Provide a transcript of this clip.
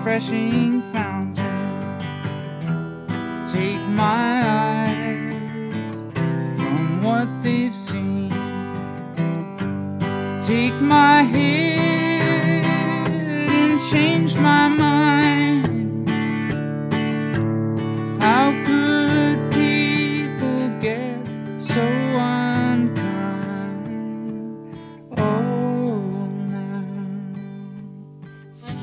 refreshing fountain. Take my eyes from what they've seen. Take my head and change my mind. How could people get so